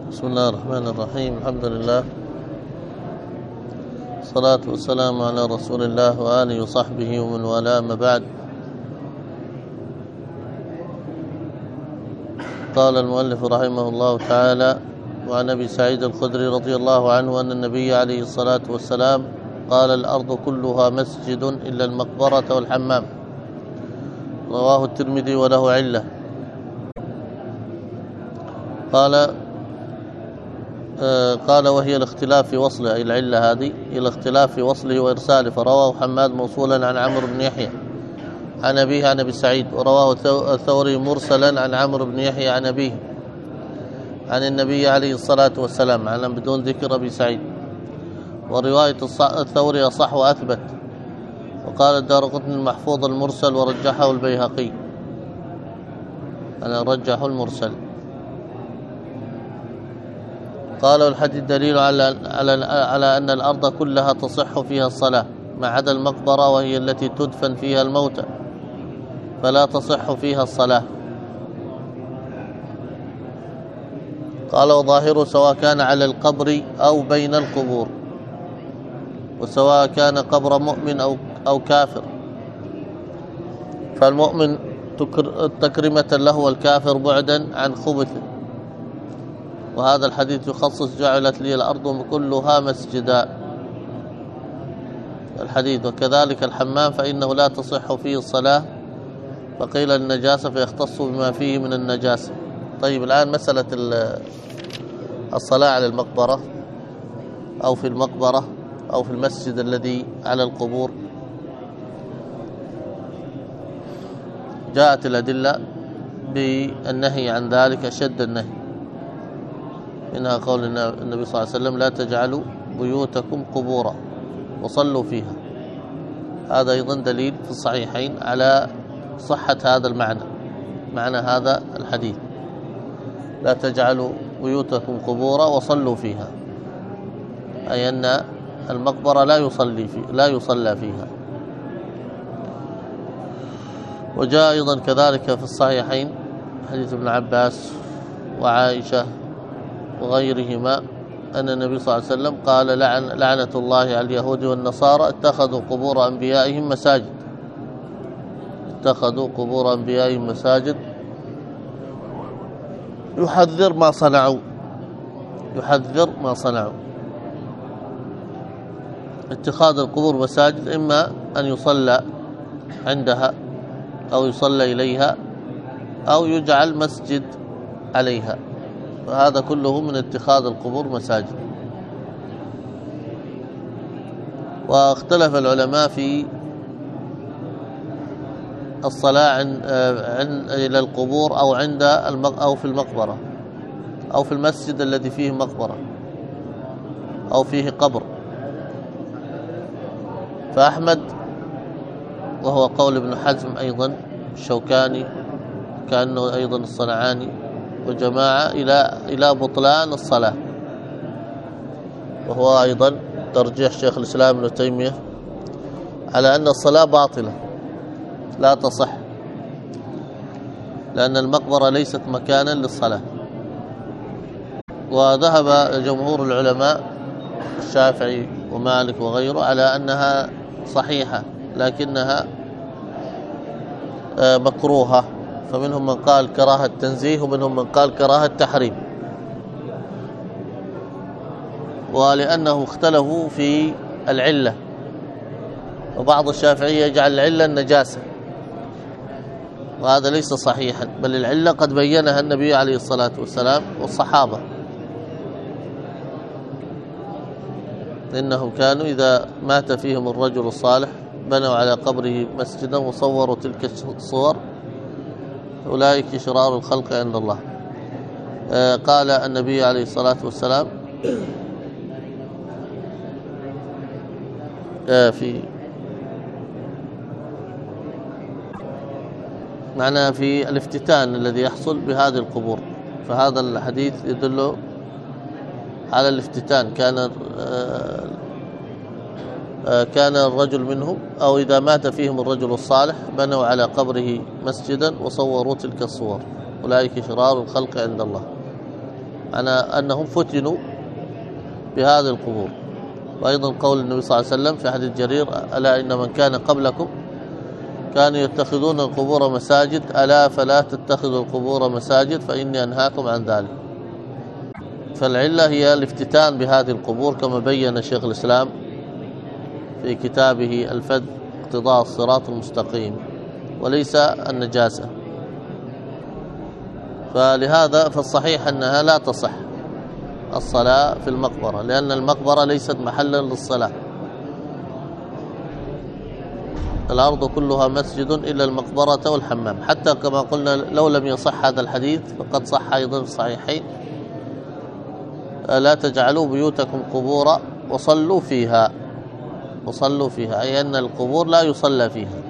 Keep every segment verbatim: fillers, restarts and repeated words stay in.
بسم الله الرحمن الرحيم. الحمد لله، الصلاة والسلام على رسول الله وآله وصحبه ومن والاه، ما بعد. قال المؤلف رحمه الله تعالى: وعن أبي سعيد الخدري رضي الله عنه أن النبي عليه الصلاة والسلام قال: الأرض كلها مسجد إلا المقبرة والحمام. رواه الترمذي وله علة. قال قال وهي الاختلاف في وصله، أي العلة هذه هي الاختلاف في وصله وإرساله، فرواه حماد موصولا عن عمرو بن يحيى عن أبيه عن أبي سعيد، ورواه الثوري مرسلا عن عمرو بن يحيى عن أبيه عن النبي عليه الصلاة والسلام، على بدون ذكر أبي سعيد. ورواية الثوري أصح وأثبت. وقال الدارقطني المحفوظ المرسل، ورجحه البيهقي، أنا رجحه المرسل. قال: والحديث دليل على على على أن الأرض كلها تصح فيها الصلاة ما عدا المقبرة، وهي التي تدفن فيها الموتى، فلا تصح فيها الصلاة. قال: وظاهره سواء كان على القبر أو بين القبور، وسواء كان قبر مؤمن أو أو كافر، فالمؤمن تكرمة له، والكافر بعدا عن خبثه. وهذا الحديث يخصص: جعلت لي الأرض كلها مسجدا الحديث. وكذلك الحمام فإنه لا تصح فيه الصلاة، فقيل النجاسة فيختص بما فيه من النجاسة. طيب، الآن مسألة الصلاة على المقبرة أو في المقبرة أو في المسجد الذي على القبور، جاءت الأدلة بالنهي عن ذلك أشد النهي، منها قول النبي صلى الله عليه وسلم: لا تجعلوا بيوتكم قبورا وصلوا فيها. هذا أيضا دليل في الصحيحين على صحة هذا المعنى، معنى هذا الحديث: لا تجعلوا بيوتكم قبورا وصلوا فيها، أي أن المقبرة لا يصلي في لا يصلى فيها. وجاء أيضا كذلك في الصحيحين حديث ابن عباس وعائشة وغيرهما أن النبي صلى الله عليه وسلم قال: لعن لعنة الله على اليهود والنصارى اتخذوا قبور أنبيائهم مساجد اتخذوا قبور أنبيائهم مساجد يحذر ما صنعوا يحذر ما صنعوا اتخاذ القبور مساجد، إما أن يصلى عندها أو يصلى إليها أو يجعل مسجد عليها، فهذا كله من اتخاذ القبور مساجد. واختلف العلماء في الصلاة عن عن إلى القبور أو عند أو في المقبرة أو في المسجد الذي فيه مقبرة أو فيه قبر. فأحمد، وهو قول ابن حزم أيضا، الشوكاني كأنه أيضا الصنعاني، وجماعة إلى إلى بطلان الصلاة، وهو أيضا ترجيح شيخ الإسلام ابن تيمية على أن الصلاة باطلة لا تصح، لأن المقبرة ليست مكانا للصلاة. وذهب جمهور العلماء الشافعي ومالك وغيره على أنها صحيحة، لكنها مكروهة، فمنهم من قال كراهة تنزيه ومنهم من قال كراهة تحريم. ولأنه اختلفوا في العلة، وبعض الشافعية يجعل العلة النجاسة، وهذا ليس صحيحا، بل العلة قد بينها النبي عليه الصلاة والسلام والصحابة، إنهم كانوا إذا مات فيهم الرجل الصالح بنوا على قبره مسجدا وصوروا تلك الصور، أولئك شرار الخلق عند الله. آه قال النبي عليه الصلاة والسلام آه في معنى في الافتتان الذي يحصل بهذه القبور، فهذا الحديث يدل على الافتتان. كان آه آه كان الرجل منهم أو إذا مات فيهم الرجل الصالح بنوا على قبره مسجدا وصوروا تلك الصور، أولئك شرار الخلق عند الله. على أنهم فتنوا بهذه القبور. وأيضا قول النبي صلى الله عليه وسلم في حديث جرير: ألا إن من كان قبلكم كانوا يتخذون القبور مساجد، ألا فلا تتخذوا القبور مساجد فإني أنهاكم عن ذلك. فالعلة هي الافتتان بهذه القبور كما بين شيخ الإسلام في كتابه الفذ اقتضاء الصراط المستقيم، وليس النجاسة. فلهذا فالصحيح أنها لا تصح الصلاة في المقبرة، لأن المقبرة ليست محلا للصلاة. الأرض كلها مسجد إلا المقبرة والحمام، حتى كما قلنا لو لم يصح هذا الحديث فقد صح أيضا في الصحيحين: لا تجعلوا بيوتكم قبورا وصلوا فيها. وصلوا فيها أي أن القبور لا يصلى فيها.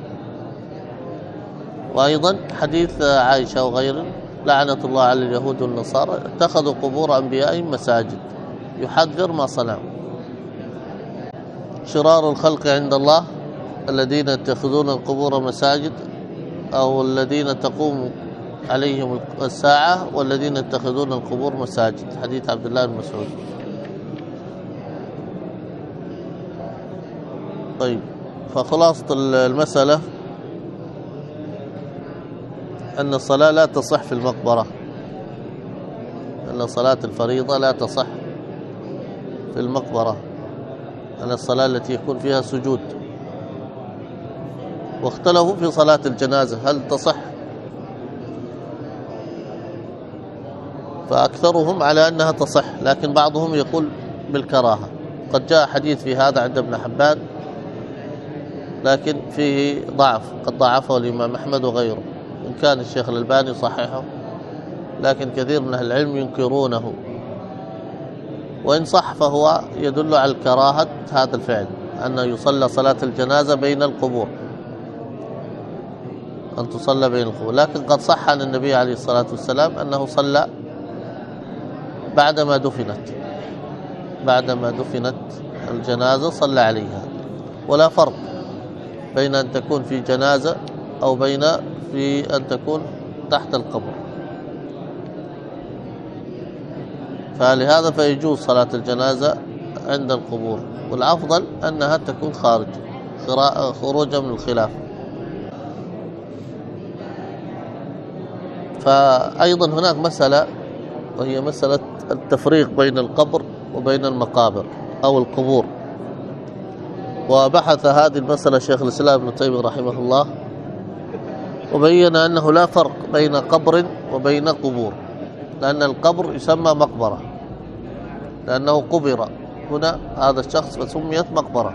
وأيضا حديث عائشة وغيره: لعنة الله على اليهود والنصارى اتخذوا قبور أنبيائهم مساجد، يحذر ما صنعوا. شرار الخلق عند الله الذين يتخذون القبور مساجد، أو الذين تقوم عليهم الساعة والذين يتخذون القبور مساجد، حديث عبد الله بن مسعود. طيب، فخلاصة المسألة أن الصلاة لا تصح في المقبرة، أن صلاة الفريضة لا تصح في المقبرة، أن الصلاة التي يكون فيها سجود. واختلفوا في صلاة الجنازة هل تصح، فأكثرهم على أنها تصح، لكن بعضهم يقول بالكراهة. قد جاء حديث في هذا عند ابن حبان لكن فيه ضعف، قد ضعفه الإمام أحمد وغيره، إن كان الشيخ الألباني صححه، لكن كثير من أهل العلم ينكرونه. وإن صح فهو يدل على الكراهة هذا الفعل، أن يصلى صلاة الجنازة بين القبور، أن تصلى بين القبور. لكن قد صح عن النبي عليه الصلاة والسلام أنه صلى بعدما دفنت بعدما دفنت الجنازة صلى عليها. ولا فرق بين أن تكون في جنازة أو بين في أن تكون تحت القبر. فلهذا فيجوز صلاة الجنازة عند القبور، والأفضل أنها تكون خارج خروجا من الخلاف. فأيضا هناك مسألة، وهي مسألة التفريق بين القبر وبين المقابر أو القبور. وبحث هذه المسألة شيخ الإسلام ابن تيمية رحمه الله، وبين أنه لا فرق بين قبر وبين قبور، لأن القبر يسمى مقبرة لأنه قبر هنا هذا الشخص فسميت مقبرة.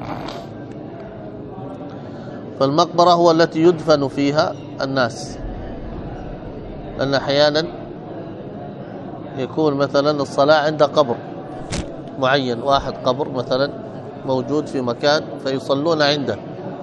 فالمقبرة هو التي يدفن فيها الناس، لأن أحيانا يكون مثلا الصلاة عند قبر معين، واحد قبر مثلا موجود في مكان فيصلون عنده.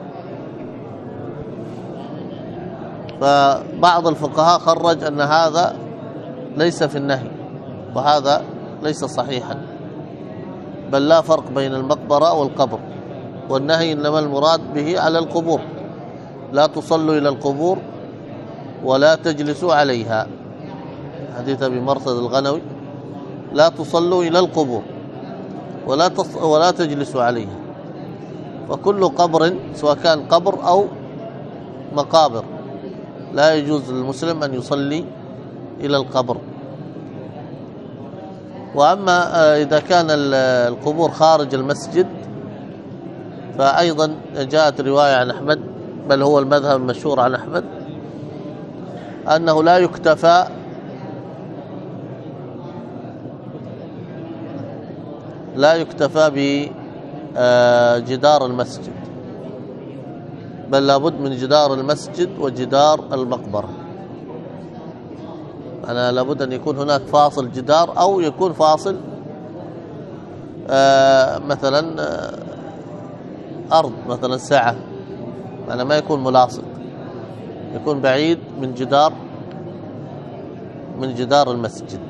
فبعض الفقهاء خرج أن هذا ليس في النهي، وهذا ليس صحيحا، بل لا فرق بين المقبرة والقبر، والنهي إنما المراد به على القبور: لا تصلوا إلى القبور ولا تجلسوا عليها، حديث أبي مرثد الغنوي: لا تصلوا إلى القبور ولا تص... ولا تجلسوا عليها. وكل قبر سواء كان قبر أو مقابر لا يجوز للمسلم أن يصلي إلى القبر. وأما إذا كان القبور خارج المسجد فأيضا جاءت رواية عن أحمد، بل هو المذهب المشهور عن أحمد، أنه لا يكتفى لا يكتفى بجدار المسجد، بل لابد من جدار المسجد وجدار المقبرة. أنا لابد أن يكون هناك فاصل جدار، أو يكون فاصل مثلا أرض مثلا سعة، أنا ما يكون ملاصق، يكون بعيد من جدار من جدار المسجد،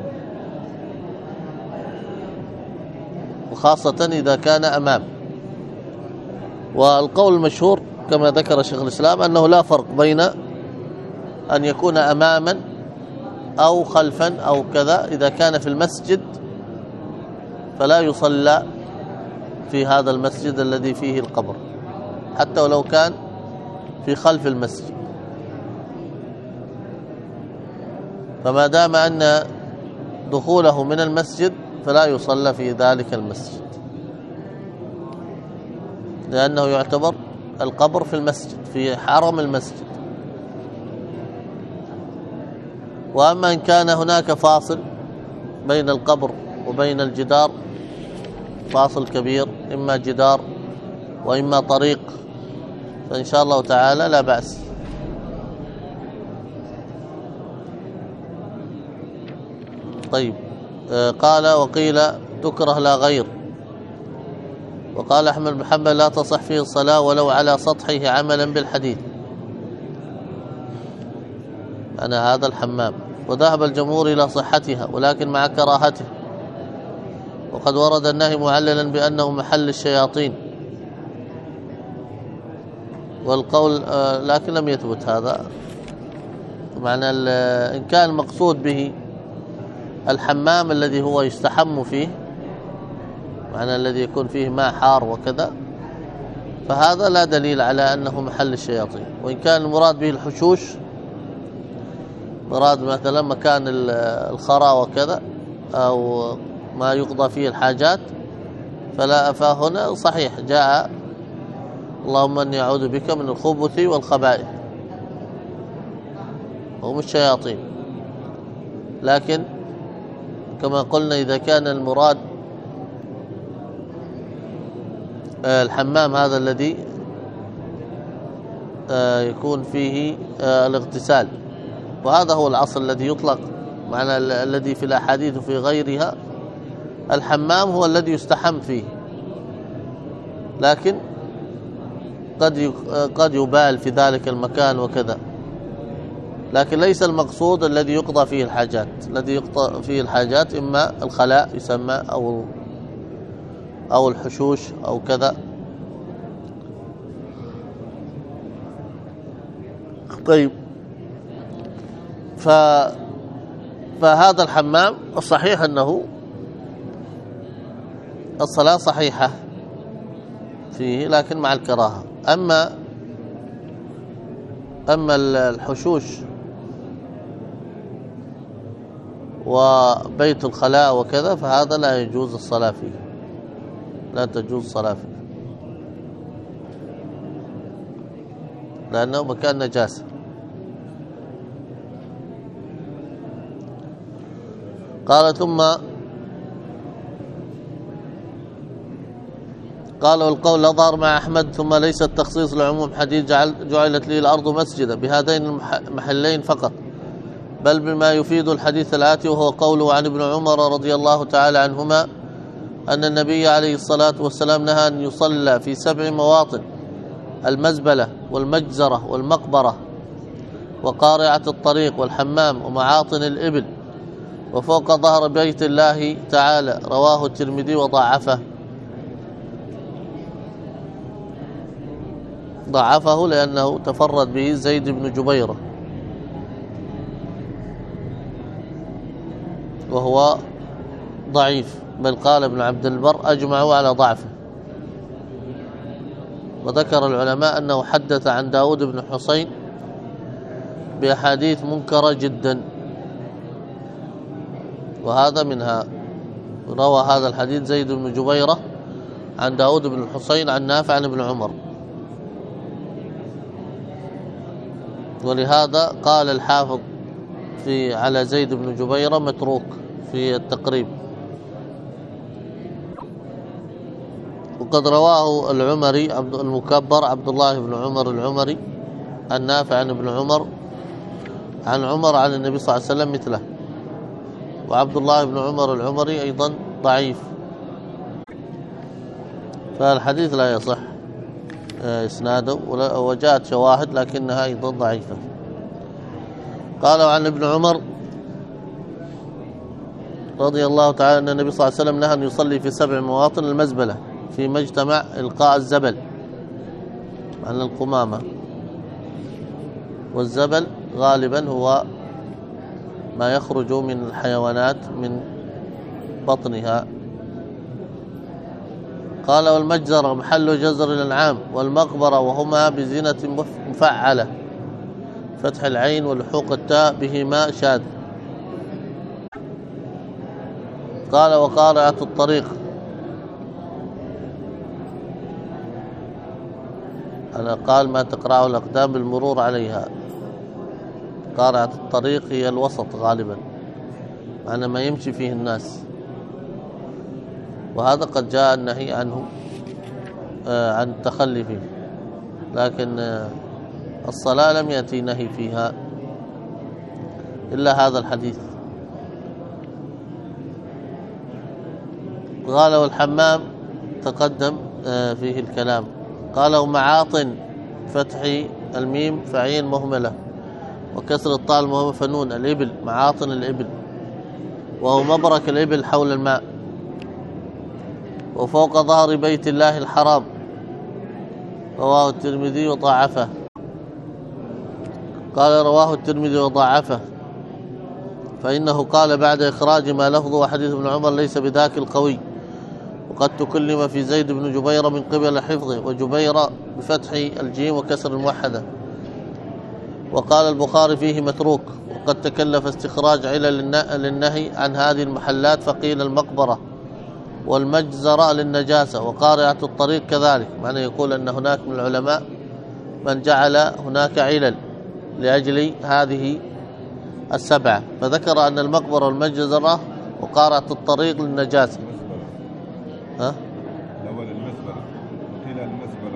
وخاصة إذا كان أمام. والقول المشهور كما ذكر شيخ الإسلام أنه لا فرق بين أن يكون أماما أو خلفا أو كذا، إذا كان في المسجد فلا يصلى في هذا المسجد الذي فيه القبر حتى ولو كان في خلف المسجد. فما دام أن دخوله من المسجد فلا يصلى في ذلك المسجد، لأنه يعتبر القبر في المسجد، في حرم المسجد. وأما إن كان هناك فاصل بين القبر وبين الجدار، فاصل كبير، إما جدار وإما طريق، فإن شاء الله تعالى لا بأس. طيب، قال وقيل تكره لا غير. وقال أحمد بن حنبل لا تصح فيه الصلاة ولو على سطحه عملا بالحديث، أنا هذا الحمام. وذهب الجمهور إلى صحتها ولكن مع كراهته، وقد ورد النهي معللا بأنه محل الشياطين، والقول لكن لم يثبت هذا. معنى إن كان المقصود به الحمام الذي هو يستحم فيه، معنى الذي يكون فيه ماء حار وكذا، فهذا لا دليل على أنه محل الشياطين. وإن كان المراد به الحشوش، مراد مثلا مكان الخراء وكذا أو ما يقضى فيه الحاجات، فلا، فهنا صحيح جاء اللهم أني أعوذ بك من الخبث والخبائث، هم الشياطين. لكن كما قلنا إذا كان المراد الحمام هذا الذي يكون فيه الاغتسال، وهذا هو الأصل الذي يطلق، معنى الذي في الأحاديث وفي غيرها الحمام هو الذي يستحم فيه، لكن قد قد يبال في ذلك المكان وكذا، لكن ليس المقصود الذي يقضى فيه الحاجات. الذي يقضى فيه الحاجات إما الخلاء يسمى أو أو الحشوش أو كذا. طيب، ف فهذا الحمام الصحيح أنه الصلاة صحيحة فيه لكن مع الكراهة. أما أما الحشوش وبيت الخلاء وكذا فهذا لا يجوز الصلاة فيه، لا تجوز الصلاة فيه لأنه مكان نجاسة. قال ثم قال والقول أظهر مع أحمد ثم ليس التخصيص لعموم حديث جعل جعلت لي الأرض مسجدا بهذين المحلين فقط، بل بما يفيد الحديث الآتي، وهو قوله عن ابن عمر رضي الله تعالى عنهما أن النبي عليه الصلاة والسلام نهى أن يصلى في سبع مواطن: المزبلة والمجزرة والمقبرة وقارعة الطريق والحمام ومعاطن الإبل وفوق ظهر بيت الله تعالى. رواه الترمذي وضعفه. ضعفه لأنه تفرد به زيد بن جبيرة وهو ضعيف، بل قال ابن عبد البر أجمعوا على ضعفه. وذكر العلماء أنه حدث عن داود بن حسين بأحاديث منكرة جدا، وهذا منها. روى هذا الحديث زيد بن جبيرة عن داود بن الحسين عن نافع عن ابن عمر، ولهذا قال الحافظ في على زيد بن جبيرة متروك في التقريب. وقد رواه العمري عبد المكبر عبد الله بن عمر العمري عن نافع عن ابن عمر عن عمر عن النبي صلى الله عليه وسلم مثله. وعبد الله بن عمر العمري أيضا ضعيف، فالحديث لا يصح إسناده، وجاءت شواهد لكنها أيضا ضعيفة. قالوا عن ابن عمر رضي الله تعالى أن النبي صلى الله عليه وسلم نهى أن يصلي في سبع مواطن: المزبلة في مجتمع إلقاء الزبل عن القمامة، والزبل غالبا هو ما يخرج من الحيوانات من بطنها. قال والمجزرة محل جزر الأنعام، والمقبرة وهما بزينة مفعلة فتح العين ولحوق التاء بهما شاذ. قال وقارعة الطريق، أنا قال ما تقرأه الأقدام بالمرور عليها. قارعة الطريق هي الوسط غالبا، معنى ما يمشي فيه الناس، وهذا قد جاء النهي عنه آه عن التخلي فيه، لكن آه الصلاة لم يأتي نهي فيها إلا هذا الحديث. قال والحمام تقدم آه فيه الكلام. قال ومعاطن فتح الميم فعين مهملة وكسر الطاء المهمة فنون الإبل، معاطن الإبل، وهو مبرك الإبل حول الماء، وفوق ظهر بيت الله الحرام. رواه الترمذي وضاعفه. قال رواه الترمذي وضاعفه فإنه قال بعد إخراج ما لفظه وحديث ابن عمر ليس بذاك القوي، وقد تكلم في زيد بن جبير من قبل حفظه، وجبير بفتح الجيم وكسر الموحدة. وقال البخاري فيه متروك، وقد تكلف استخراج علل للنهي عن هذه المحلات، فقيل المقبرة والمجزرة للنجاسة، وقارعة الطريق كذلك. معنى يقول أن هناك من العلماء من جعل هناك علل لأجل هذه السبعة، فذكر أن المقبرة والمجزرة وقارعة الطريق للنجاسة. ها؟ الأول المزبلة، وقيل المزبلة.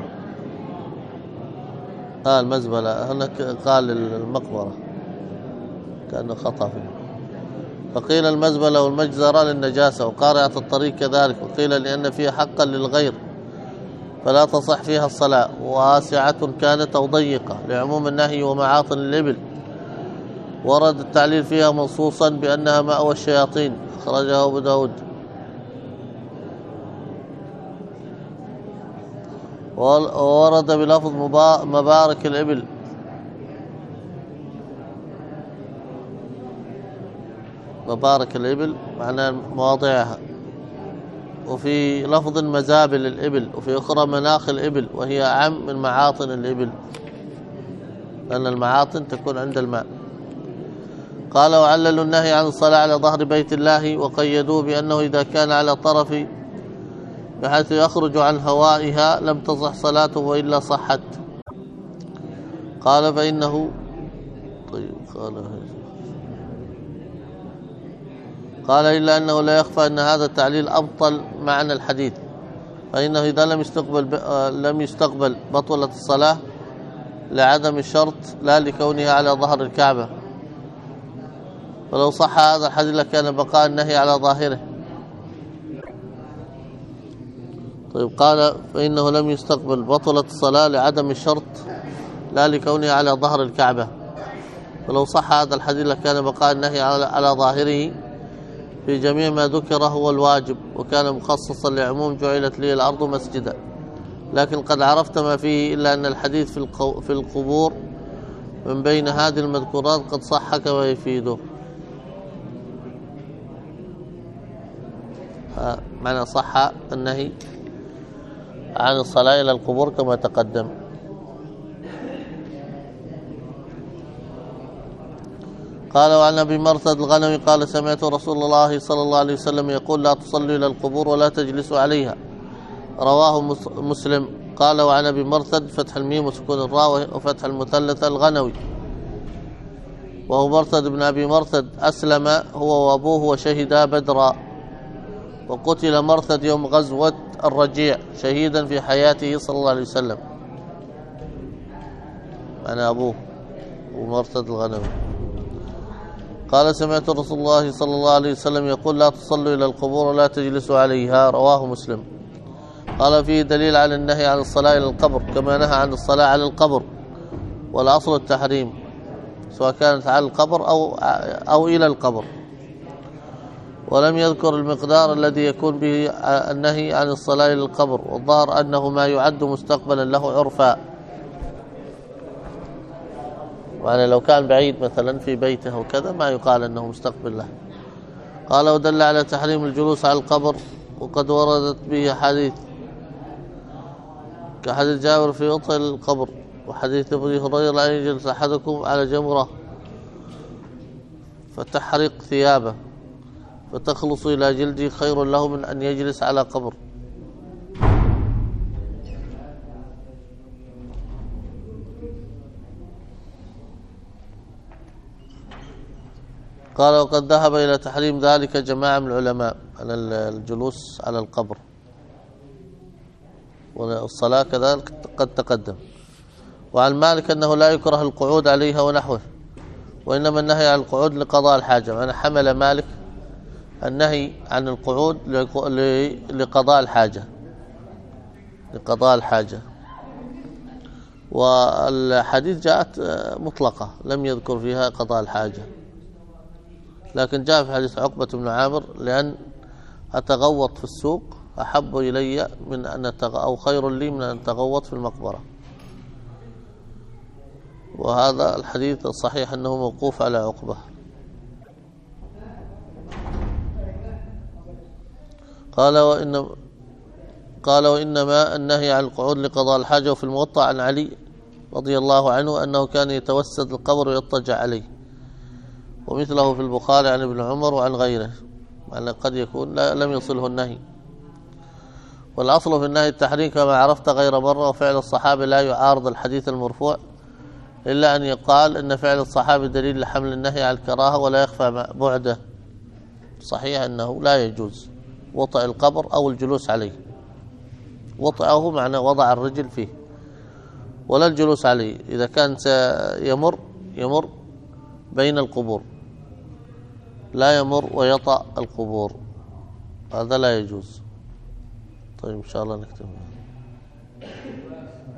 آه المزبلة، هناك قال المقبرة كأنه خطأ فيه. فقيل المزبلة والمجزرة للنجاسة، وقارعة الطريق كذلك، وقيل لأن فيها حقا للغير فلا تصح فيها الصلاة، واسعة كانت أو ضيقة لعموم النهي، ومعاطن الإبل. ورد التعليل فيها منصوصا بأنها مأوى الشياطين، أخرجه أبو داود. وورد بلفظ مبارك الإبل، مبارك الإبل معنى مواضعها، وفي لفظ مزابل الإبل، وفي أخرى مناخ الإبل، وهي أعم من معاطن الإبل لأن المعاطن تكون عند الماء. قال وعللوا النهي عن الصلاة على ظهر بيت الله، وقيدوه بأنه إذا كان على طرف بحيث يخرج عن هوائها لم تصح صلاته وإلا صحت. قال فإنه طيب قال قال إلا أنه لا يخفى أن هذا التعليل أبطل معنى الحديث، فإنه إذا لم يستقبل لم يستقبل بطلت الصلاة لعدم الشرط لا لكونها على ظهر الكعبة، ولو صح هذا الحديث لكان بقاء النهي على ظاهره. طيب قال فإنه لم يستقبل بطلت الصلاة لعدم الشرط لا لكونها على ظهر الكعبة، ولو صح هذا الحديث لكان بقاء النهي على ظاهره في جميع ما ذكر هو الواجب، وكان مخصصا لعموم جعلت لي الأرض مسجدا. لكن قد عرفت ما فيه، إلا أن الحديث في في القبور من بين هذه المذكورات قد صح كما يفيده. معنى صح النهي عن الصلاة إلى القبور كما تقدم. قال وعن أبي مرثد الغنوي قال سمعت رسول الله صلى الله عليه وسلم يقول لا تصلوا إلى القبور ولا تجلسوا عليها، رواه مسلم. قال وعن أبي مرثد فتح الميم وسكون الراء وفتح المثلثة الغنوي، وهو مرثد بن أبي مرثد أسلم هو وأبوه وشهدا بدرا، وقتل مرثد يوم غزوة الرجيع شهيدا في حياته صلى الله عليه وسلم. أنا أبوه ومرثد الغنوي. قال سمعت رسول الله صلى الله عليه وسلم يقول لا تصلوا إلى القبور ولا تجلسوا عليها، رواه مسلم. قال فيه دليل على النهي عن الصلاة إلى القبر كما نهى عن الصلاة على القبر، والأصل التحريم سواء كانت على القبر أو, أو إلى القبر، ولم يذكر المقدار الذي يكون به النهي عن الصلاة إلى القبر، والظاهر أنه ما يعد مستقبلا له عرفا. يعني لو كان بعيد مثلا في بيته وكذا ما يقال أنه مستقبل له. قال ودل على تحريم الجلوس على القبر وقد وردت به حديث كحديث جابر في وطئ القبر، وحديث أبي هريرة أن يجلس أحدكم على جمرة فتحرق ثيابه فتخلص إلى جلده خير له من أن يجلس على قبر. قال وقد ذهب إلى تحريم ذلك جماعة من العلماء على الجلوس على القبر، والصلاة كذلك قد تقدم. وعن مالك أنه لا يكره القعود عليها ونحوه، وإنما النهي عن القعود لقضاء الحاجة. أنا حمل مالك النهي عن القعود لقضاء الحاجة لقضاء الحاجة والحديث جاءت مطلقة لم يذكر فيها قضاء الحاجة، لكن جاء في حديث عقبة بن عامر لأن أتغوط في السوق أحب إلي من أن أتغ... أو خير لي من أن أتغوط في المقبرة. وهذا الحديث الصحيح أنه موقوف على عقبة. قال وإن قال وإنما النهي عن القعود لقضاء الحاجة. وفي الموطأ عن علي رضي الله عنه أنه كان يتوسد القبر ويضطجع عليه، ومثله في البخاري عن ابن عمر وعن غيره، يعني قد يكون لا لم يصله النهي. والأصل في النهي التحريم كما عرفت غير مرة، وفعل الصحابة لا يعارض الحديث المرفوع، إلا أن يقال إن فعل الصحابة دليل لحمل النهي على الكراهة ولا يخفى بعده. صحيح أنه لا يجوز وطئ القبر أو الجلوس عليه. وطئه معنى وضع الرجل فيه، ولا الجلوس عليه. إذا كان سيمر يمر بين القبور، لا يمر ويطأ القبور، هذا لا يجوز. طيب إن شاء الله نكتب.